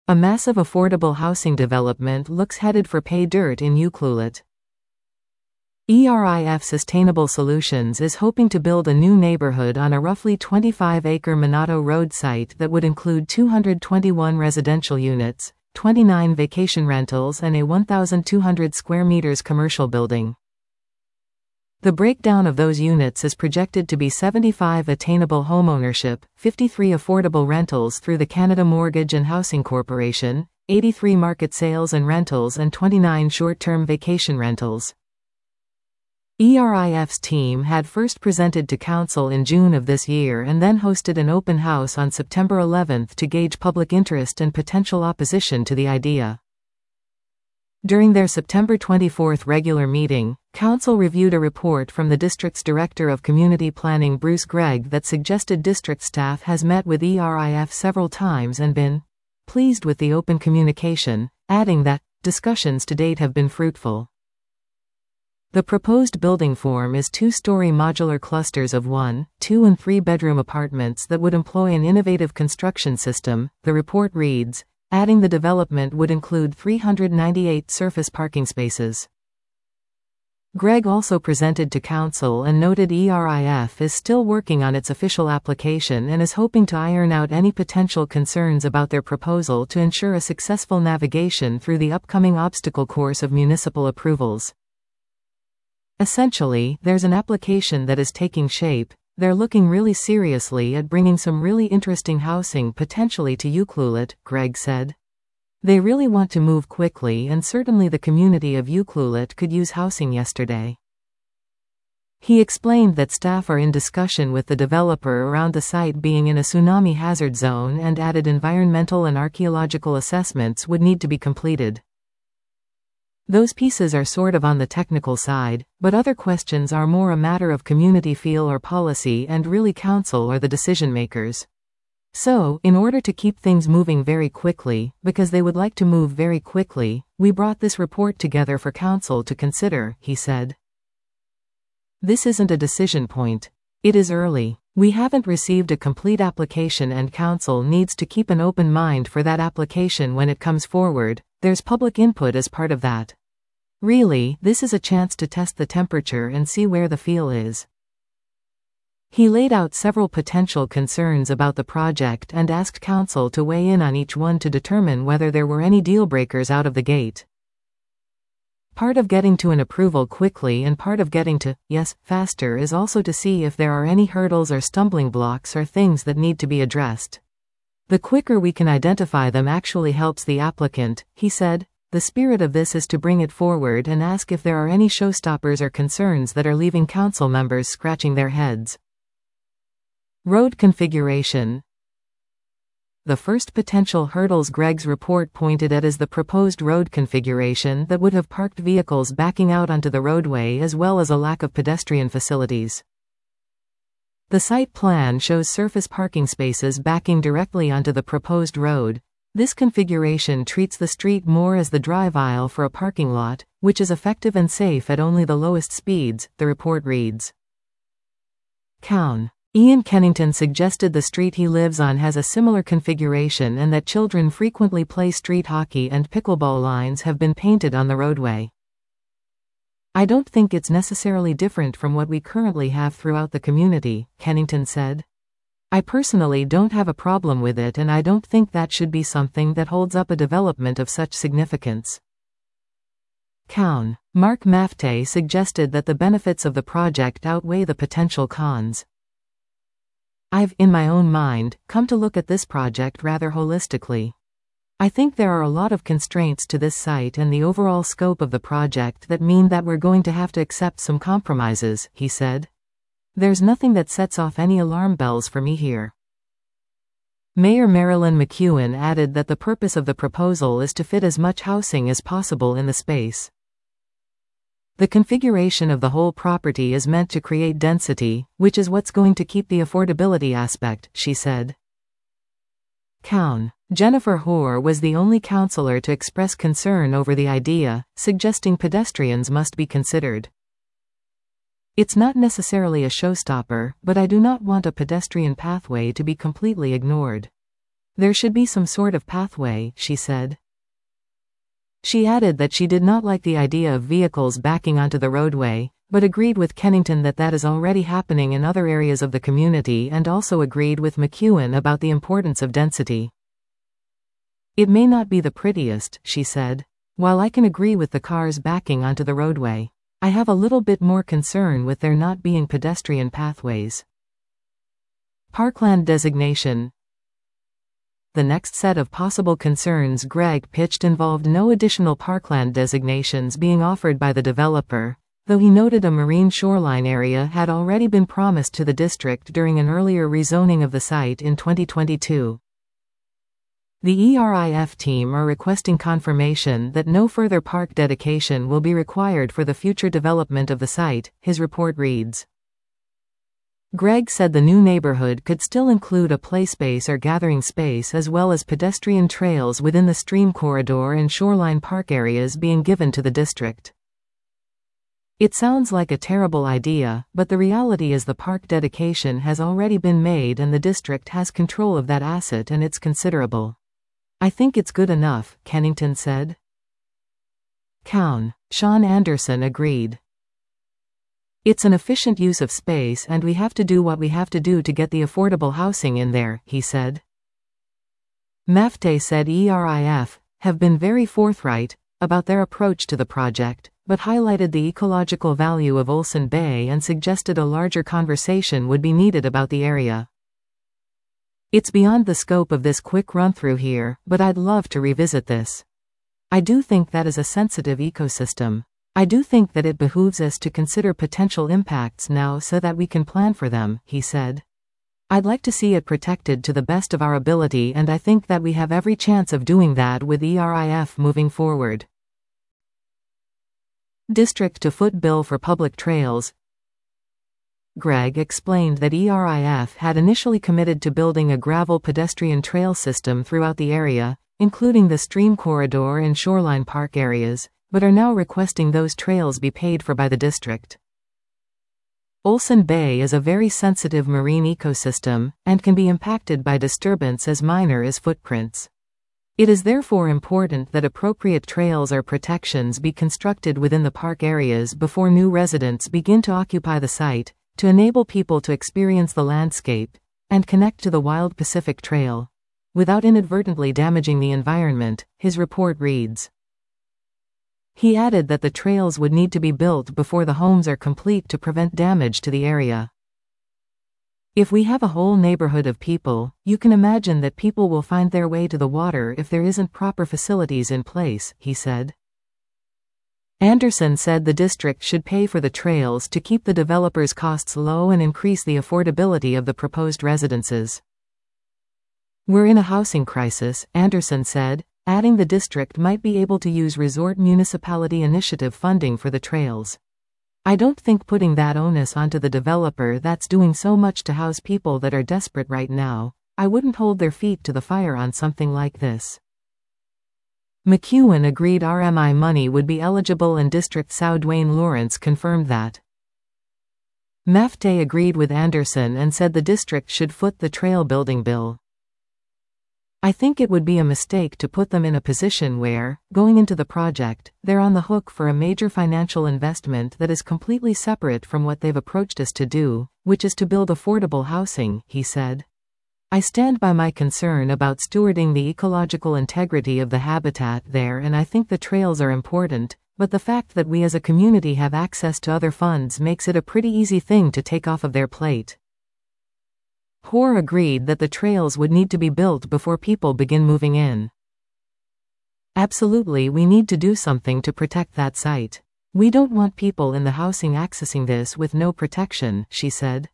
A massive affordable housing development looks headed for pay dirt in Ucluelet. ERIF Sustainable Solutions is hoping to build a new neighborhood on a roughly 25-acre Minato Road site that would include 221 residential units, 29 vacation rentals and a 1,200 square meters commercial building. The breakdown of those units is projected to be 75 attainable homeownership, 53 affordable rentals through the Canada Mortgage and Housing Corporation, 83 market sales and rentals and 29 short-term vacation rentals. ERIF's team had first presented to Council in June of this year and then hosted an open house on September 11 to gauge public interest and potential opposition to the idea. During their September 24 regular meeting, Council reviewed a report from the district's Director of Community Planning Bruce Gregg that suggested district staff has met with ERIF several times and been pleased with the open communication, adding that discussions to date have been fruitful. The proposed building form is two-story modular clusters of 1, 2 and 3-bedroom apartments that would employ an innovative construction system, the report reads, adding the development would include 398 surface parking spaces. Gregg also presented to Council and noted ERIF is still working on its official application and is hoping to iron out any potential concerns about their proposal to ensure a successful navigation through the upcoming obstacle course of municipal approvals. Essentially, there's an application that is taking shape. They're looking really seriously at bringing some really interesting housing potentially to Ucluelet, Gregg said. They really want to move quickly and certainly the community of Ucluelet could use housing yesterday. He explained that staff are in discussion with the developer around the site being in a tsunami hazard zone and added environmental and archaeological assessments would need to be completed. Those pieces are sort of on the technical side, but other questions are more a matter of community feel or policy and really Council are the decision makers. So, in order to keep things moving very quickly, because they would like to move very quickly, we brought this report together for Council to consider, he said. This isn't a decision point. It is early. We haven't received a complete application and Council needs to keep an open mind for that application when it comes forward. There's public input as part of that. Really, this is a chance to test the temperature and see where the feel is. He laid out several potential concerns about the project and asked Council to weigh in on each one to determine whether there were any deal breakers out of the gate. Part of getting to an approval quickly and part of getting to yes faster is also to see if there are any hurdles or stumbling blocks or things that need to be addressed. The quicker we can identify them actually helps the applicant, he said. The spirit of this is to bring it forward and ask if there are any showstoppers or concerns that are leaving Council members scratching their heads. Road configuration. The first potential hurdles Gregg's report pointed at is the proposed road configuration that would have parked vehicles backing out onto the roadway as well as a lack of pedestrian facilities. The site plan shows surface parking spaces backing directly onto the proposed road. This configuration treats the street more as the drive aisle for a parking lot, which is effective and safe at only the lowest speeds, the report reads. Ian Kennington suggested the street he lives on has a similar configuration and that children frequently play street hockey and pickleball lines have been painted on the roadway. I don't think it's necessarily different from what we currently have throughout the community, Kennington said. I personally don't have a problem with it and I don't think that should be something that holds up a development of such significance. Mark Mafte suggested that the benefits of the project outweigh the potential cons. I've, in my own mind, come to look at this project rather holistically. I think there are a lot of constraints to this site and the overall scope of the project that mean that we're going to have to accept some compromises, he said. There's nothing that sets off any alarm bells for me here. Mayor Marilyn McEwen added that the purpose of the proposal is to fit as much housing as possible in the space. The configuration of the whole property is meant to create density, which is what's going to keep the affordability aspect, she said. Jennifer Hoare was the only councillor to express concern over the idea, suggesting pedestrians must be considered. It's not necessarily a showstopper, but I do not want a pedestrian pathway to be completely ignored. There should be some sort of pathway, she said. She added that she did not like the idea of vehicles backing onto the roadway, but agreed with Kennington that that is already happening in other areas of the community, and also agreed with McEwen about the importance of density. It may not be the prettiest, she said. While I can agree with the cars backing onto the roadway, I have a little bit more concern with there not being pedestrian pathways. Parkland designation. The next set of possible concerns Greg pitched involved no additional parkland designations being offered by the developer, though he noted a marine shoreline area had already been promised to the district during an earlier rezoning of the site in 2022. The ERIF team are requesting confirmation that no further park dedication will be required for the future development of the site, his report reads. Greg said the new neighborhood could still include a play space or gathering space as well as pedestrian trails within the stream corridor and shoreline park areas being given to the district. It sounds like a terrible idea, but the reality is the park dedication has already been made and the district has control of that asset and it's considerable. I think it's good enough, Kennington said. Sean Anderson agreed. It's an efficient use of space and we have to do what we have to do to get the affordable housing in there, he said. Mafte said ERIF have been very forthright about their approach to the project, but highlighted the ecological value of Olsen Bay and suggested a larger conversation would be needed about the area. It's beyond the scope of this quick run-through here, but I'd love to revisit this. I do think that is a sensitive ecosystem. I do think that it behooves us to consider potential impacts now so that we can plan for them, he said. I'd like to see it protected to the best of our ability and I think that we have every chance of doing that with ERIF moving forward. District-to-foot bill for public trails. Greg explained that ERIF had initially committed to building a gravel pedestrian trail system throughout the area, including the stream corridor and shoreline park areas, but are now requesting those trails be paid for by the district. Olsen Bay is a very sensitive marine ecosystem, and can be impacted by disturbance as minor as footprints. It is therefore important that appropriate trails or protections be constructed within the park areas before new residents begin to occupy the site, to enable people to experience the landscape, and connect to the Wild Pacific Trail, without inadvertently damaging the environment, his report reads. He added that the trails would need to be built before the homes are complete to prevent damage to the area. If we have a whole neighborhood of people, you can imagine that people will find their way to the water if there isn't proper facilities in place, he said. Anderson said the district should pay for the trails to keep the developers' costs low and increase the affordability of the proposed residences. We're in a housing crisis, Anderson said, adding the district might be able to use Resort Municipality Initiative funding for the trails. I don't think putting that onus onto the developer that's doing so much to house people that are desperate right now, I wouldn't hold their feet to the fire on something like this. McEwen agreed RMI money would be eligible and District Sao Dwayne Lawrence confirmed that. Mafte agreed with Anderson and said the district should foot the trail building bill. I think it would be a mistake to put them in a position where, going into the project, they're on the hook for a major financial investment that is completely separate from what they've approached us to do, which is to build affordable housing, he said. I stand by my concern about stewarding the ecological integrity of the habitat there and I think the trails are important, but the fact that we as a community have access to other funds makes it a pretty easy thing to take off of their plate. Hoare agreed that the trails would need to be built before people begin moving in. Absolutely, we need to do something to protect that site. We don't want people in the housing accessing this with no protection, she said.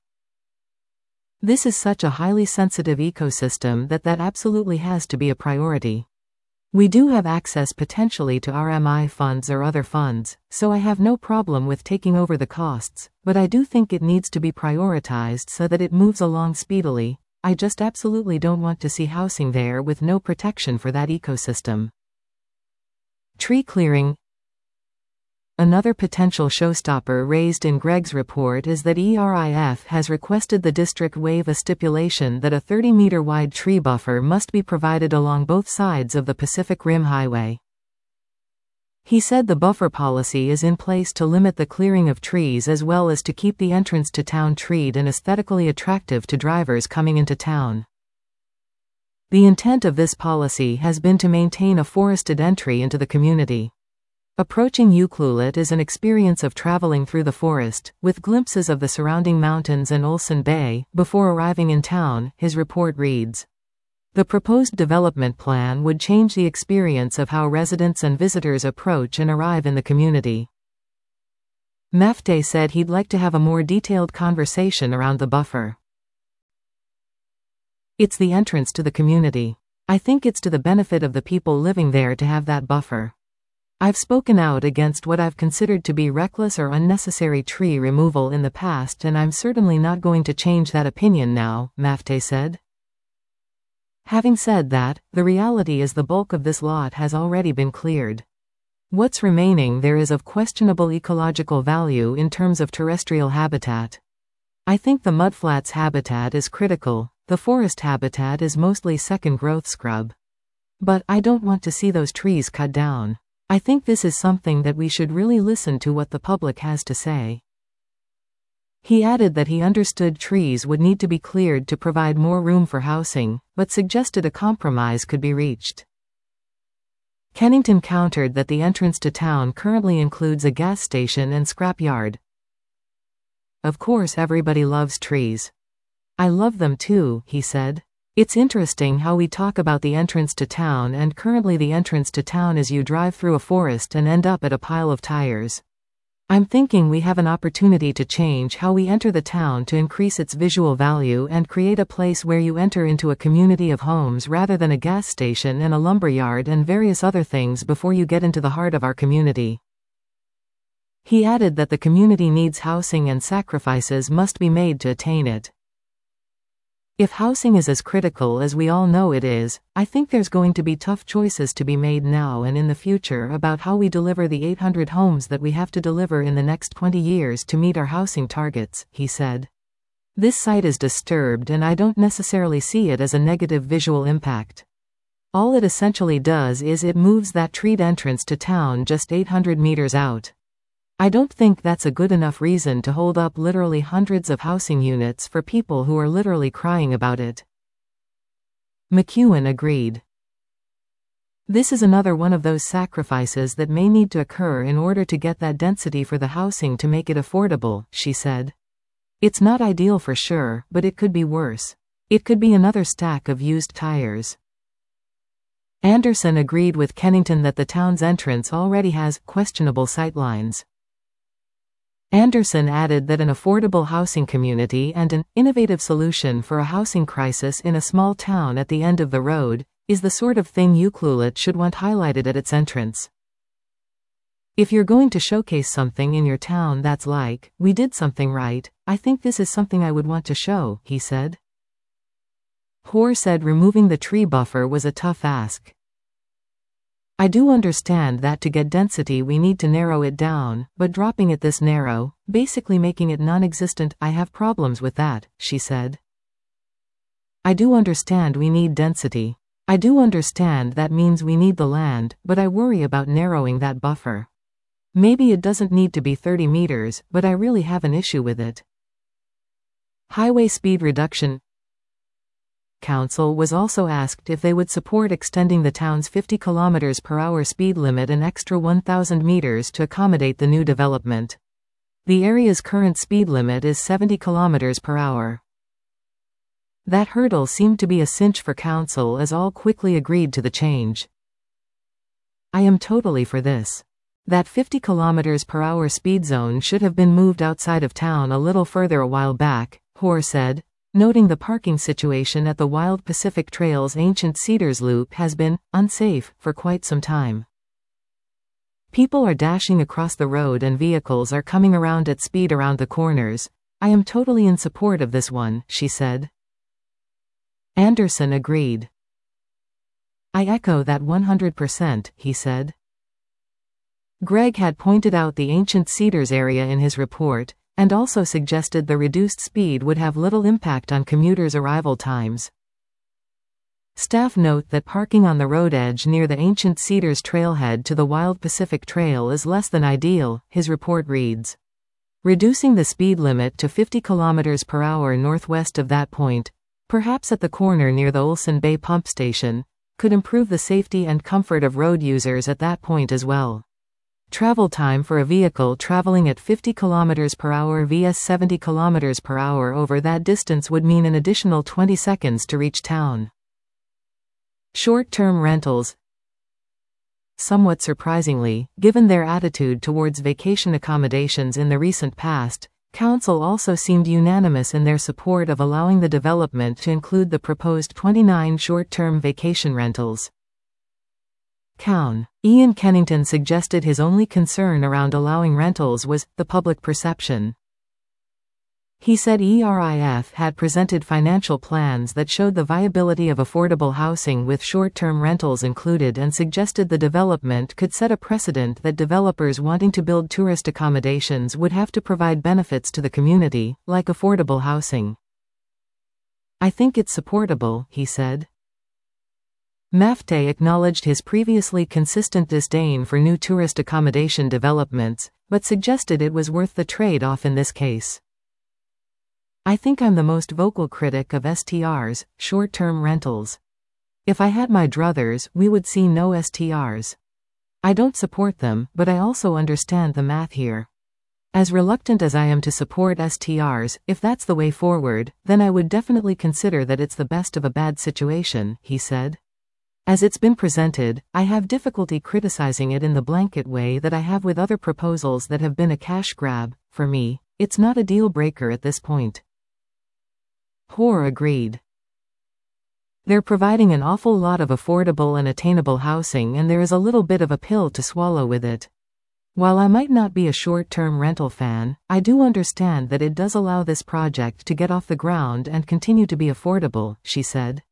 This is such a highly sensitive ecosystem that absolutely has to be a priority. We do have access potentially to RMI funds or other funds, so I have no problem with taking over the costs, but I do think it needs to be prioritized so that it moves along speedily. I just absolutely don't want to see housing there with no protection for that ecosystem. Tree clearing. Another potential showstopper raised in Greg's report is that ERIF has requested the district waive a stipulation that a 30-meter wide tree buffer must be provided along both sides of the Pacific Rim Highway. He said the buffer policy is in place to limit the clearing of trees as well as to keep the entrance to town treed and aesthetically attractive to drivers coming into town. The intent of this policy has been to maintain a forested entry into the community. Approaching Ucluelet is an experience of traveling through the forest, with glimpses of the surrounding mountains and Olsen Bay, before arriving in town, his report reads. The proposed development plan would change the experience of how residents and visitors approach and arrive in the community. Mafte said he'd like to have a more detailed conversation around the buffer. It's the entrance to the community. I think it's to the benefit of the people living there to have that buffer. I've spoken out against what I've considered to be reckless or unnecessary tree removal in the past, and I'm certainly not going to change that opinion now, Mafte said. Having said that, the reality is the bulk of this lot has already been cleared. What's remaining there is of questionable ecological value in terms of terrestrial habitat. I think the mudflats habitat is critical, the forest habitat is mostly second-growth scrub. But I don't want to see those trees cut down. I think this is something that we should really listen to what the public has to say. He added that he understood trees would need to be cleared to provide more room for housing, but suggested a compromise could be reached. Kennington countered that the entrance to town currently includes a gas station and scrapyard. Of course everybody loves trees. I love them too, he said. It's interesting how we talk about the entrance to town, and currently the entrance to town is you drive through a forest and end up at a pile of tires. I'm thinking we have an opportunity to change how we enter the town to increase its visual value and create a place where you enter into a community of homes rather than a gas station and a lumberyard and various other things before you get into the heart of our community. He added that the community needs housing and sacrifices must be made to attain it. If housing is as critical as we all know it is, I think there's going to be tough choices to be made now and in the future about how we deliver the 800 homes that we have to deliver in the next 20 years to meet our housing targets, he said. This site is disturbed and I don't necessarily see it as a negative visual impact. All it essentially does is it moves that treed entrance to town just 800 meters out. I don't think that's a good enough reason to hold up literally hundreds of housing units for people who are literally crying about it. McEwen agreed. This is another one of those sacrifices that may need to occur in order to get that density for the housing to make it affordable, she said. It's not ideal for sure, but it could be worse. It could be another stack of used tires. Anderson agreed with Kennington that the town's entrance already has questionable sightlines. Anderson added that an affordable housing community and an innovative solution for a housing crisis in a small town at the end of the road is the sort of thing Ucluelet should want highlighted at its entrance. If you're going to showcase something in your town that's like, we did something right, I think this is something I would want to show, he said. Hoare said removing the tree buffer was a tough ask. I do understand that to get density we need to narrow it down, but dropping it this narrow, basically making it non-existent, I have problems with that, she said. I do understand we need density. I do understand that means we need the land, but I worry about narrowing that buffer. Maybe it doesn't need to be 30 meters, but I really have an issue with it. Highway speed reduction. Council was also asked if they would support extending the town's 50 km/h speed limit an extra 1,000 meters to accommodate the new development. The area's current speed limit is 70 km/h. That hurdle seemed to be a cinch for Council as all quickly agreed to the change. I am totally for this. That 50 km/h speed zone should have been moved outside of town a little further a while back, Hoare said, noting the parking situation at the Wild Pacific Trail's ancient Cedars Loop has been unsafe for quite some time. People are dashing across the road and vehicles are coming around at speed around the corners. I am totally in support of this one, she said. Anderson agreed. I echo that 100%, he said. Greg had pointed out the ancient Cedars area in his report, and also suggested the reduced speed would have little impact on commuters' arrival times. Staff note that parking on the road edge near the ancient Cedars trailhead to the Wild Pacific Trail is less than ideal, his report reads. Reducing the speed limit to 50 km per hour northwest of that point, perhaps at the corner near the Olson Bay pump station, could improve the safety and comfort of road users at that point as well. Travel time for a vehicle traveling at 50 km per hour vs 70 km per hour over that distance would mean an additional 20 seconds to reach town. Short-term rentals. Somewhat surprisingly, given their attitude towards vacation accommodations in the recent past, Council also seemed unanimous in their support of allowing the development to include the proposed 29 short-term vacation rentals. Ian Kennington suggested his only concern around allowing rentals was the public perception. He said ERIF had presented financial plans that showed the viability of affordable housing with short-term rentals included and suggested the development could set a precedent that developers wanting to build tourist accommodations would have to provide benefits to the community, like affordable housing. I think it's supportable, he said. Mafte acknowledged his previously consistent disdain for new tourist accommodation developments, but suggested it was worth the trade-off in this case. I think I'm the most vocal critic of STRs, short-term rentals. If I had my druthers, we would see no STRs. I don't support them, but I also understand the math here. As reluctant as I am to support STRs, if that's the way forward, then I would definitely consider that it's the best of a bad situation, he said. As it's been presented, I have difficulty criticizing it in the blanket way that I have with other proposals that have been a cash grab. For me, it's not a deal breaker at this point. Hoare agreed. They're providing an awful lot of affordable and attainable housing, and there is a little bit of a pill to swallow with it. While I might not be a short-term rental fan, I do understand that it does allow this project to get off the ground and continue to be affordable, she said.